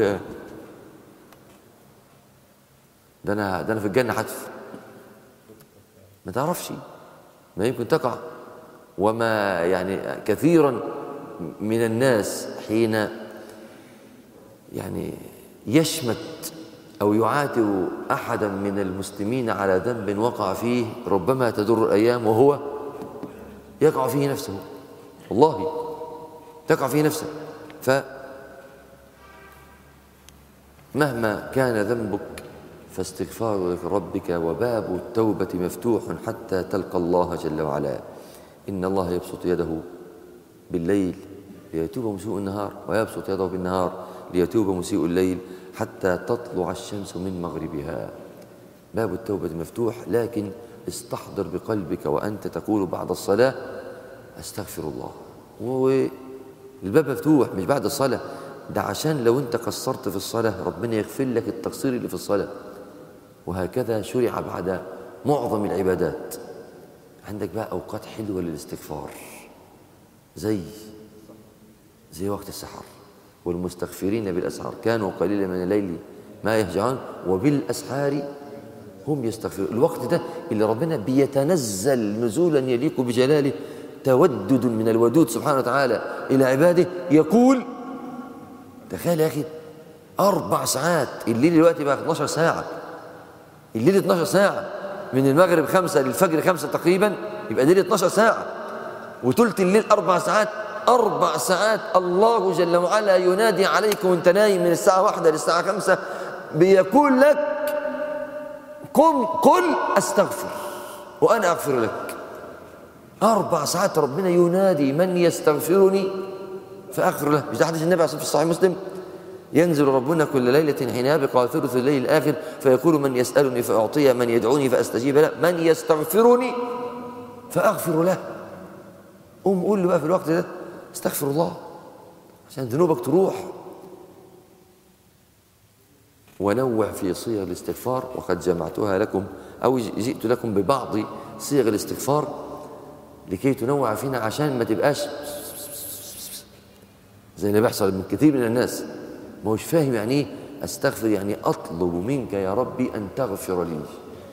ده أنا ده أنا في الجنة حتف، ما تعرفش، ما يمكن تقع. وما يعني كثيرا من الناس حين يعني يشمت أو يعاتب أحدا من المسلمين على ذنب وقع فيه ربما تدر الأيام وهو يقع فيه نفسه، والله تقع فيه نفسه. فمهما كان ذنبك فاستغفار ربك وباب التوبة مفتوح حتى تلقى الله جل وعلا. إن الله يبسط يده بالليل ليتوب مسيء النهار ويبسط يده بالنهار ليتوب مسيء الليل حتى تطلع الشمس من مغربها. باب التوبة مفتوح، لكن استحضر بقلبك وأنت تقول بعد الصلاة أستغفر الله. والباب مفتوح مش بعد الصلاة، ده عشان لو أنت قصرت في الصلاة ربنا يغفر لك التقصير اللي في الصلاة. وهكذا شرع بعد معظم العبادات. عندك بقى أوقات حلوة للاستغفار زي زي وقت السحر، والمستغفرين بالأسحار كانوا قليلا من الليل ما يهجعون وبالأسحار هم يستغفرون. الوقت ده اللي ربنا بيتنزل نزولا يليق بجلاله، تودد من الودود سبحانه وتعالى إلى عباده، يقول تخيل يا أخي أربع ساعات، الليل دلوقتي بقى اثناشر ساعة، الليل اثناشر ساعة، من المغرب خمسة للفجر خمسة تقريبا، يبقى الليل اثناشر ساعة، وثلث الليل أربع ساعات. أربع ساعات الله جل وعلا ينادي عليك وانت نايم من الساعة واحدة للساعة خمسة، بيقول لك قم قل أستغفر وأنا أغفر لك. أربع ساعات ربنا ينادي من يستغفرني فأغفر له. مش ده حديث النبي عليه الصلاة والسلام في الصحيح مسلم؟ ينزل ربنا كل ليلة حين يبقى ثلث الليل الآخر فيقول من يسألني فأعطيه، من يدعوني فأستجيب له، من يستغفرني فأغفر له. قوم قول له بقى في الوقت ده استغفر الله عشان ذنوبك تروح. ونوع في صيغ الاستغفار، وقد جمعتها لكم أو جئت لكم ببعض صيغ الاستغفار لكي تنوع فينا، عشان ما تبقاش زي اللي بيحصل من كثير من الناس، ما هوش فاهم يعني ايه استغفر، يعني اطلب منك يا ربي ان تغفر لي.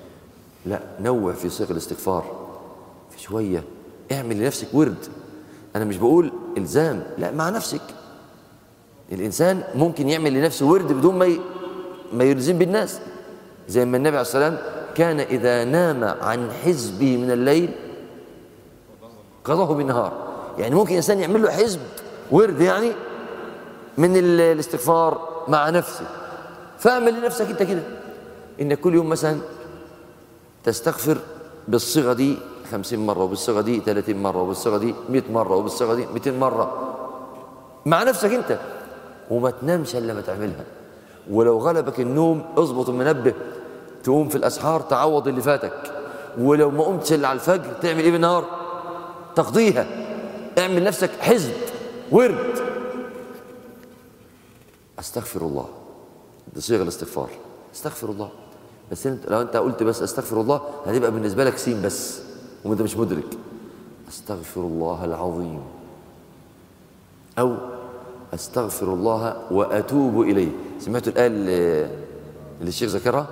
لا، نوع في صيغ الاستغفار، في شويه اعمل لنفسك ورد. أنا مش بقول إلزام، لا، مع نفسك. الإنسان ممكن يعمل لنفسه ورد بدون ما ما يلزم بالناس، زي ما النبي عليه الصلاة والسلام كان إذا نام عن حزبه من الليل قضاه بالنهار. يعني ممكن إنسان يعمل له حزب ورد يعني من الاستغفار مع نفسه. فاعمل لنفسك أنت كده، إنك كل يوم مثلا تستغفر بالصيغة دي خمسين مرة، وبالصيغة دي ثلاثين مرة، وبالصيغة دي مئة مرة، وبالصيغة دي مئتين مرة مع نفسك أنت، وما تنامش إلا ما تعملها. ولو غلبك النوم اظبط المنبه، تقوم في الأسحار تعوض اللي فاتك. ولو ما قمتش إلا على الفجر تعمل إيه بالنهار؟ تقضيها. اعمل نفسك حزب ورد. أستغفر الله، دي صيغة الاستغفار، استغفر الله. بس انت لو انت قلت بس استغفر الله هتبقى بالنسبة لك سين بس وانت مش مدرك. استغفر الله العظيم، أو أستغفر الله وأتوب إليه. سمعتوا الآية اللي الشيخ ذكرها؟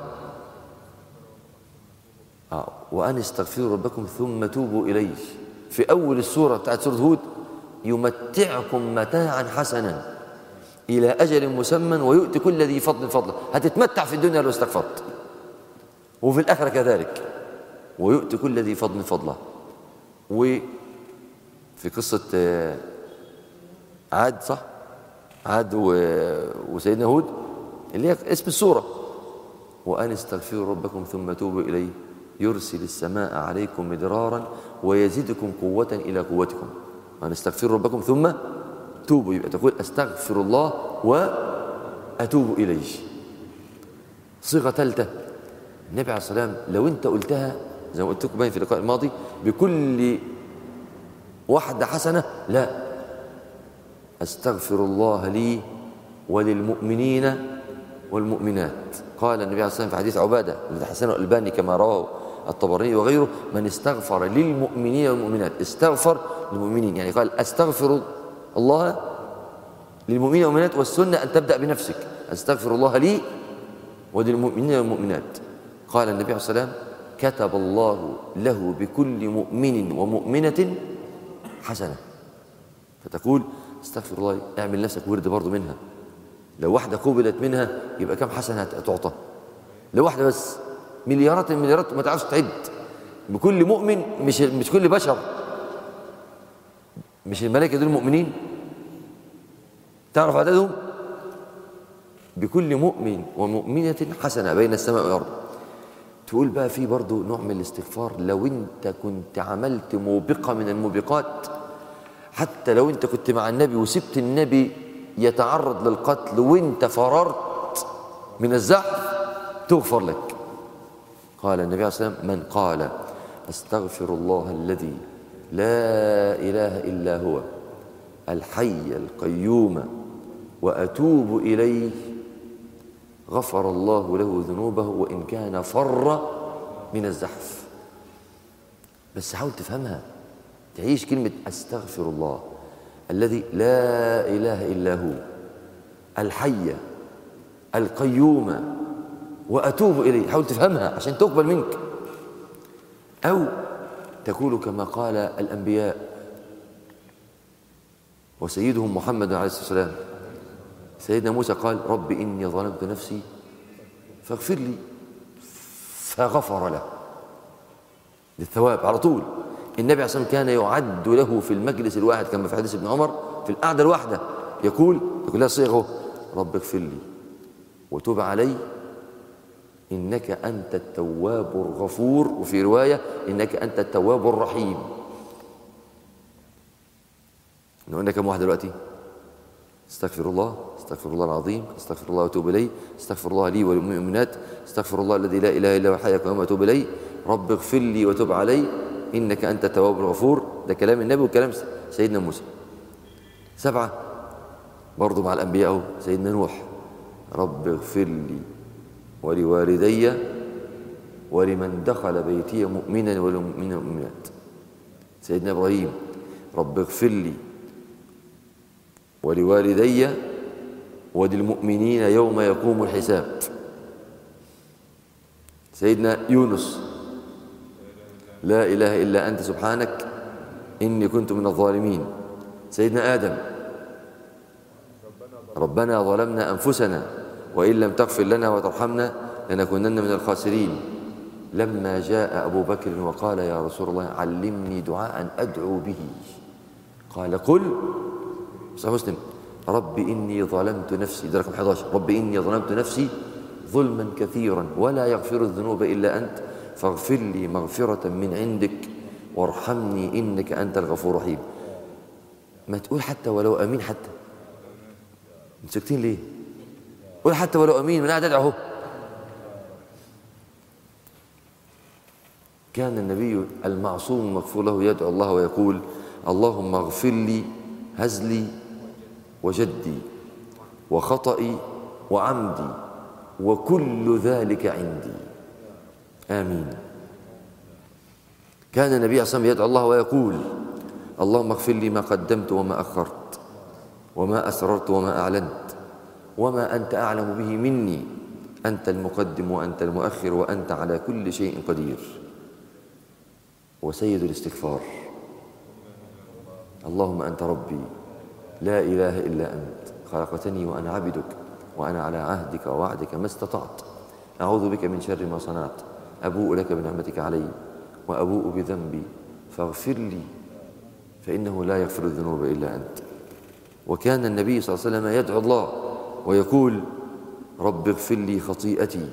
آه. وأن استغفروا ربكم ثم توبوا إليه، في أول السورة بتاعت سورة هود: يمتعكم متاعا حسنا إلى أجل مسمى ويؤتي كل ذي فضل فضله. هتتمتع في الدنيا لو استغفرت، وفي الآخرة كذلك، ويؤتي كل ذي فضل فضله. وفي قصة عاد، صح؟ عاد وسيدنا هود اللي هي اسم السورة: وأن استغفروا ربكم ثم توبوا إليه يرسل السماء عليكم مدرارا ويزيدكم قوة إلى قوتكم. وأن استغفروا ربكم ثم توبوا، يبقى تقول أستغفر الله وأتوب إليه. صيغة ثالثة النبي عليه الصلاة والسلام لو أنت قلتها زي ما قلت لكم باين في اللقاء الماضي بكل واحدة حسنة، لا، أستغفر الله لي وللمؤمنين والمؤمنات. قال النبي عليه الصلاة والسلام في حديث عبادة الذي حسنه الألباني كما رواه الطبراني وغيره: من استغفر للمؤمنين والمؤمنات. استغفر للمؤمنين يعني قال أستغفر الله للمؤمنين والمؤمنات، والسنة أن تبدأ بنفسك: أستغفر الله لي وللمؤمنين والمؤمنات. قال النبي عليه الصلاة والسلام: كتب الله له بكل مؤمن ومؤمنة حسنة. فتقول استغفر الله، اعمل نفسك ورد برضو منها. لو واحدة قبلت منها يبقى كم حسنة تعطى؟ لو واحدة بس، مليارات المليارات ما تعرفش تعد. بكل مؤمن، مش مش كل بشر، مش الملائكة دول مؤمنين تعرف عددهم؟ بكل مؤمن ومؤمنة حسنة بين السماء والأرض. تقول بقى في برضو نوع من الاستغفار لو انت كنت عملت موبقة من الموبقات، حتى لو انت كنت مع النبي وسبت النبي يتعرض للقتل وانت فررت من الزحف تغفر لك. قال النبي عليه الصلاة والسلام: من قال أستغفر الله الذي لا إله إلا هو الحي القيوم وأتوب إليه غفر الله له ذنوبه وإن كان فر من الزحف. بس حاول تفهمها، تعيش كلمة أستغفر الله الذي لا إله إلا هو الحي القيوم وأتوب إليه. حاول تفهمها عشان تقبل منك. أو تقول كما قال الأنبياء وسيدهم محمد عليه الصلاة والسلام. سيدنا موسى قال: رب إني ظلمت نفسي فاغفر لي، فغفر له للثواب على طول. النبي عليه الصلاة والسلام كان يعد له في المجلس الواحد كما في حديث ابن عمر في القعدة الواحدة يقول يقول لها صيغه: رب اغفر لي وتوب علي إنك أنت التواب الغفور، وفي رواية إنك أنت التواب الرحيم. قلنا كم واحد دلوقتي؟ استغفر الله، استغفر الله العظيم، استغفر الله واتوب اليه، استغفر الله لي وللمؤمنات، استغفر الله الذي لا اله الا هو الحي القيوم واتوب اليه، رب اغفر لي وتب علي انك انت التواب الغفور. ده كلام النبي وكلام سيدنا موسى. سبعه برضه مع الانبياء اهو. سيدنا نوح: رب اغفر لي ولوالدي ولمن دخل بيتي مؤمنا وللمؤمنين والمؤمنات. سيدنا ابراهيم: رب اغفر لي ولوالدي وللمؤمنين يوم يقوم الحساب. سيدنا يونس: لا إله إلا أنت سبحانك إني كنت من الظالمين. سيدنا آدم ربنا ظلمنا أنفسنا وإن لم تغفر لنا وترحمنا لنكونن من الخاسرين. لما جاء أبو بكر وقال يا رسول الله علمني دعاء أدعو به، قال قل صحيح مسلم رب إني ظلمت نفسي، ده رقم أحد عشر، رب إني ظلمت نفسي ظلما كثيرا ولا يغفر الذنوب إلا أنت فاغفر لي مغفرة من عندك وارحمني إنك أنت الغفور الرحيم. ما تقول حتى ولو أمين، حتى ساكتين ليه؟ قول حتى ولو أمين، من قاعد أدعو. كان النبي المعصوم المغفور له يدعو الله ويقول اللهم اغفر لي هزلي وجدي وخطئي وعمدي وكل ذلك عندي آمين. كان النبي صلى الله عليه وسلم يدعو الله ويقول اللهم اغفر لي ما قدمت وما أخرت وما أسررت وما أعلنت وما أنت أعلم به مني، أنت المقدم وأنت المؤخر وأنت على كل شيء قدير. وسيد الاستغفار اللهم أنت ربي لا إله إلا أنت خلقتني وأنا عبدك وأنا على عهدك ووعدك ما استطعت، أعوذ بك من شر ما صنعت، أبوء لك بنعمتك علي وأبوء بذنبي فاغفر لي فإنه لا يغفر الذنوب إلا أنت. وكان النبي صلى الله عليه وسلم يدعو الله ويقول رب اغفر لي خطيئتي،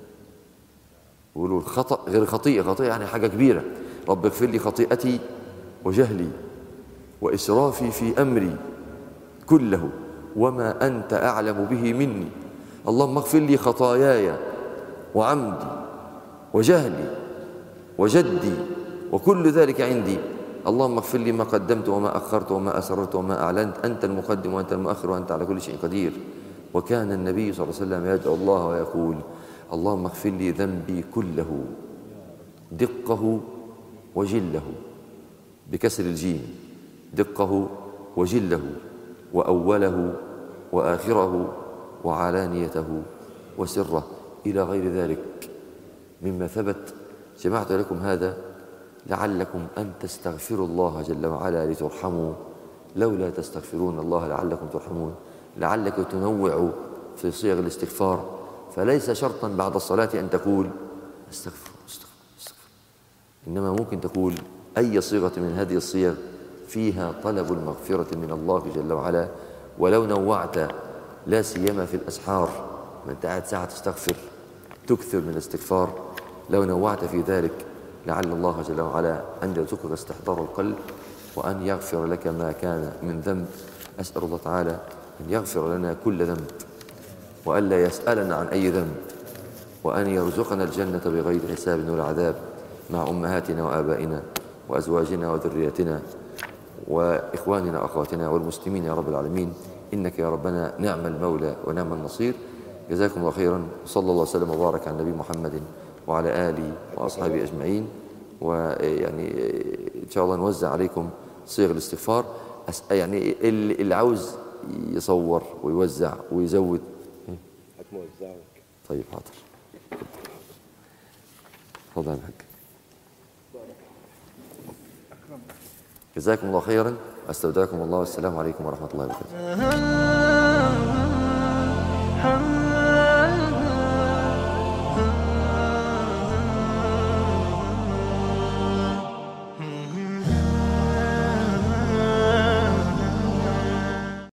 يقولوا الخطأ غير خطيئة، خطيئة يعني حاجة كبيرة، رب اغفر لي خطيئتي وجهلي وإسرافي في أمري كله وما أنت أعلم به مني، اللهم اغفر لي خطاياي وعمدي وجهلي وجدي وكل ذلك عندي، اللهم اغفر لي ما قدمت وما أخرت وما أسررت وما أعلنت، أنت المقدم وأنت المؤخر وأنت على كل شيء قدير. وكان النبي صلى الله عليه وسلم يدعو الله ويقول اللهم اغفر لي ذنبي كله دقه وجله، بكسر الجيم، دقه وجله وأوله وآخره وعلانيته وسره إلى غير ذلك مما ثبت. جمعت لكم هذا لعلكم أن تستغفروا الله جل وعلا لترحموا، لولا تستغفرون الله لعلكم ترحمون. لعلك تنوع في صيغ الاستغفار، فليس شرطا بعد الصلاة أن تقول استغفر استغفر استغفر، إنما ممكن تقول أي صيغة من هذه الصيغ فيها طلب المغفرة من الله جل وعلا. ولو نوعت لا سيما في الأسحار، ما أنت قاعد ساعة تستغفر تكثر من الاستغفار، لو نوعت في ذلك لعل الله جل وعلا أن يرزقك استحضار القلب وأن يغفر لك ما كان من ذنب. أسأل الله تعالى أن يغفر لنا كل ذنب وألا يسألنا عن أي ذنب، وأن يرزقنا الجنة بغير حساب ولا عذاب مع أمهاتنا وآبائنا وأزواجنا وذرياتنا وإخواننا وأخواتنا والمسلمين يا رب العالمين، إنك يا ربنا نعم المولى ونعم النصير. جزاكم الله خيرا، صلى الله وسلم وبارك على النبي محمد وعلى آله وأصحابه أجمعين. ويعني إن شاء الله نوزع عليكم صيغ الاستغفار، يعني اللي عاوز يصور ويوزع ويزود هتوزعك. طيب حاضر، تفضل يا حاج. جزاكم الله خيرا، استودعكم الله والسلام عليكم ورحمة الله وبركاته.